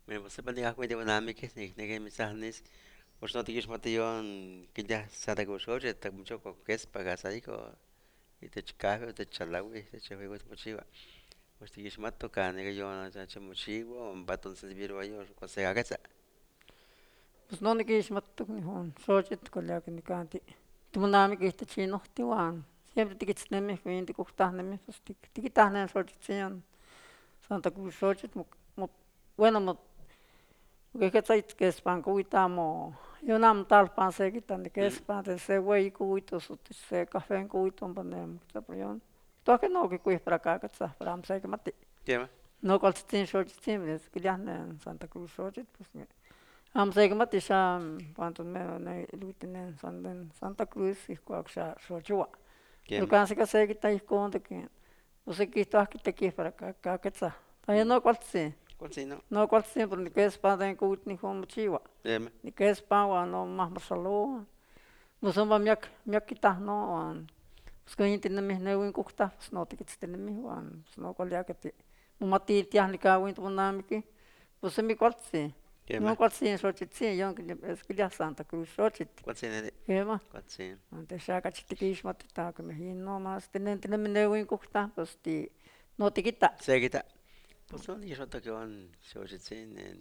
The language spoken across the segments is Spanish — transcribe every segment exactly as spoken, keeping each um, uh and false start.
Bueno, pues sepan diga cuenta bonami que ni ni que mis ahnes, pues no te quieres matión que ya Santa Cruz oye, te mucho con que es pagas ahí co y te chicago, te chalawi, te chavi con mochiva. Pues te quieres mato can que yo no te mochivo, un batón se viro yo con se haga esa. Pues no ni kixmatok ni hon, xochit koliaki ni kanti. Tumonami kihta chinohti wan. Siempre tikitsnemi, kuin tikuhtahnemi, pues tik tikitahnen xochitzion. Santa Cruz xochit, mo, mo, bueno, mo, kehketzait kespan kuita mo, yonam talpan sekita ni Mm, kespan, de se güey kuito, se café kuito, panem, tapayon. Toke no que kuih para acá, katsa, para am seke mati. ¿qué más? No kaltsitzin xochitzin, es kiliahnen Santa Cruz xochit, pues Am segmati siya cuando me na ilutinen sanden Santa Cruz ihkuak siya xochua. ¿Qué Pero más? kasi kasi kita ihkon teki. Usikihto kita para kaketsa. Tayo Mm, no kwaltsi. ¿cuál sí no? No kwaltsi pero ni kespa den kut ni hom chiwa. ¿Qué más? Ni kespa wa no mahmasalo. Musumba miak miak kita no wan. Sko hinti na mi newin kukta sno tikits tinimi wan sno kwaliakati. Mumati tiah ni kawin tumanamiki. Pusimi kwaltsi. ¿Qué No más? kwaltsi xochitzi yon es kilia Santa Cruz xochit. ¿Cuál sí no? Kema. ¿Cuál sí? Ante shaka chitikixmati ta que me hin no más tenen tenen minewin kukta pues ti no tikita. Se quita. Pues son y yo to que van se oye sin en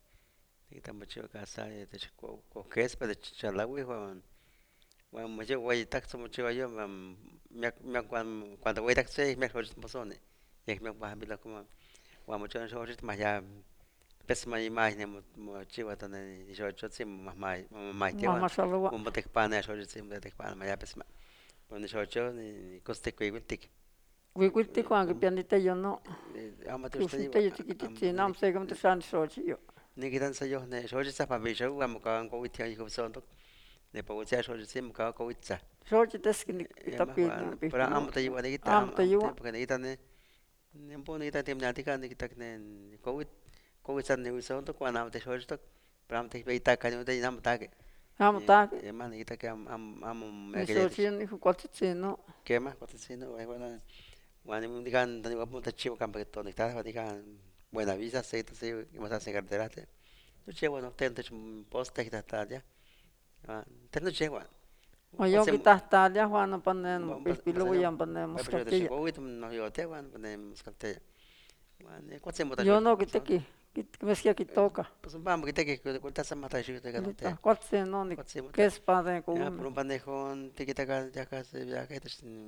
quita mucho casa de chico con que es para chalawi juan. Bueno, mucho güey taxo mucho yo me me cuando cuando voy taxi me oye pasone. Y me va a ver como wa mucho no oye más ya pes más imagen mo chiva tan yo yo sí más más más te van Mama salwa. mo te pana oye sí me te pana más ya pes más. Cuando yo yo ni coste que igual tic. Wikwiti ko ang pianita yo no. Ama te usted Kusinte iba yo tikititsi nam am segam te san xochi yo. ni kitan sa yo ne so sa pa bi so wa mo ka ko wit ya ko so to ne pa wit ya so sim ka ko wit sa Xochi teski ni ya ma itapid wa na para pipilo. am ta yo de kita Am am ta am te yo. porque ne kita ne ne po ne kita tem na tika ne kita ne ko wit ko wit sa ne so to kwa na te so to para am te be ta ka ne te nam ta ke Am ta e ma ne kita ke am am am me ni ke xochi ni kwaltsi no. ke ma ko te sino wa wa wa ne mun digan ne wa mo ta chivo campo que to ne ta wa digan buena visa se te se que más hace cartera te no che bueno te te poste que ta ya ah te no che bueno O yo Você kitahta ya juan panen mas pipilo não yan panen vai para o muskatilla. chegou e não eu até quando podemos cantar mano quando você botar Yo hoje no passou kiteki. Kit meskia kitoka. pues vamos que te que cortar essa mata ajuda que não Lita tem kwaltsi no ni quando você botar kespa den ya kume. por um pandejo te quita acá ya acá se ya que te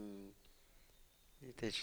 te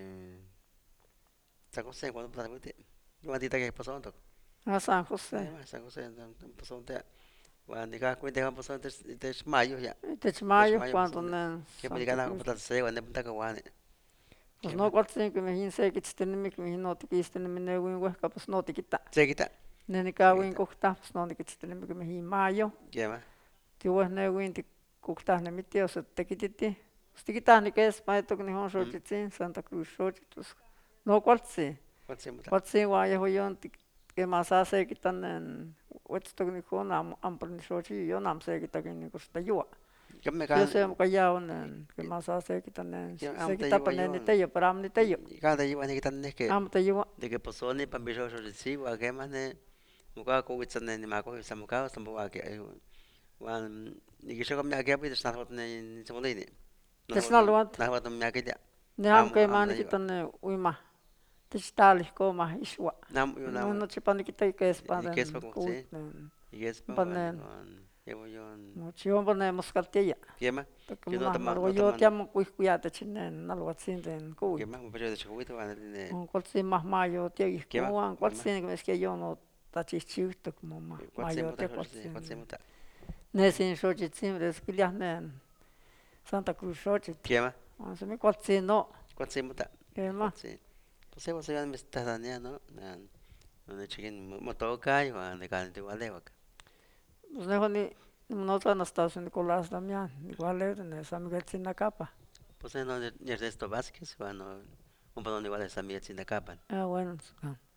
está com você quando botar muito eu andei que passou então A San José. é mas essa coisa passou até quando diga cuenta que passou até até maio já Este até mayo maio cuando passou nen que me diga Santa na Cruz. botar se quando botar que guane Pues que no más kwaltsi que me hin se kitstenimi que me hin no tikisteni ne win wehka pues no tikita. se quita Neni se ka win quita kukta pues no tikitstenimi que me hin mayo. que más Ti weh ne win ti kukta ne mitio se tekititi. Stikita ni kes pa eto ni hon mm xochitsin Santa Cruz xochitus. No kwaltsi. quando você botar Kwaltsi wa ye ho yon tik que más hace kitan nen wetstok ni hon am ampar ni xochi yo nam se kita ni kusta yua. que me Yo can se mo kaya nen que más hace kitan nen que se am te kita llevo pa nen yo ni teyo para am ni teyo. cada llevo ni quitan es que Am teyo de que pasó ni para mi yo recibo a que más ne muka ko wit san ni ma ko sa muka sa muka que wan ni que yo me aquí pues na hot ni ni se molini na hot Tesnaluat. na hot me aquí ya Neham am ke am na mani yo kita ne uima. Testali ko ma iswa. nam yo No nam no chipani kita ke y que es espaden poco kuit sí nen. y es pa wan Panen. wan llevo yo Mo chion panen muskalteya. que más Ta que que no mona tama malwa no yo tama tiam kuis kuyata chinen naluat sin den que kuit. más me pero de chiquito wan ne On kwalsi mah mayo tia que más ko an que más kwalsi que meske yo no ta chichiuto como ma cuál se mayo muta tia cuál kwalsi. se muta Nesin shojit sim reskilya nen. Santa Cruz shojit. que más On se mi kwalsi no. cuál se muta Ema. cuál se pues se va a me está dañando donde chiquen motoca y van de carne igual de vaca. Pues nejo ni nosotros en Estados Nicolás Damián, igual es en San Miguel Chinacapa. Pues no, ni Ernesto Vázquez, bueno, un padrón igual de San Miguel sin de capa. Ah, bueno,